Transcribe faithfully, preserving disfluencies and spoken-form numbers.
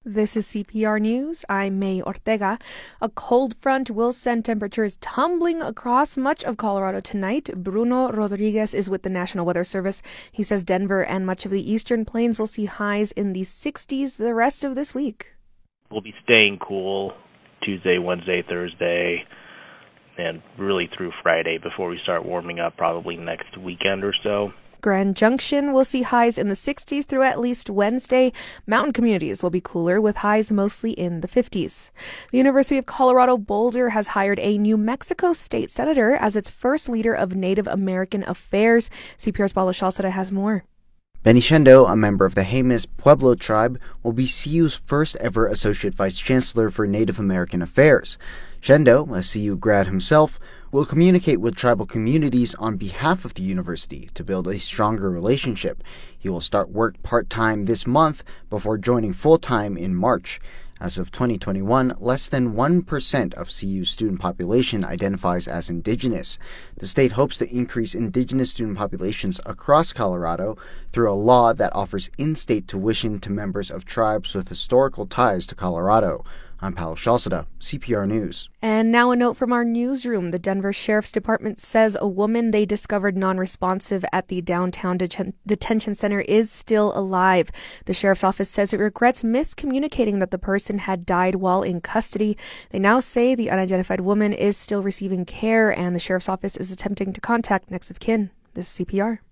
This is C P R News. I'm May Ortega. A cold front will send temperatures tumbling across much of Colorado tonight. Bruno Rodriguez is with the National Weather Service. He says Denver and much of the Eastern Plains will see highs in the sixties the rest of this week. We'll be staying cool Tuesday, Wednesday, Thursday, and really through Friday before we start warming up probably next weekend or so. Grand Junction will see highs in the sixties through at least Wednesday. Mountain communities will be cooler with highs mostly in the fifties. The University of Colorado Boulder has hired a New Mexico state senator as its first leader of Native American affairs. C P R's Paulo Shalceda has more. Benny Shendo, a member of the Jemez Pueblo tribe, will be C U's first ever Associate Vice Chancellor for Native American Affairs. Shendo, a C U grad himself, will communicate with tribal communities on behalf of the university to build a stronger relationship. He will start work part-time this month before joining full-time in March. As of twenty twenty-one, less than one percent of C U's student population identifies as indigenous. The state hopes to increase indigenous student populations across Colorado through a law that offers in-state tuition to members of tribes with historical ties to Colorado. I'm Paulo Shalceda, C P R News. And now a note from our newsroom. The Denver Sheriff's Department says a woman they discovered non-responsive at the downtown det- detention center is still alive. The Sheriff's Office says it regrets miscommunicating that the person had died while in custody. They now say the unidentified woman is still receiving care, and the Sheriff's Office is attempting to contact next of kin. This is C P R.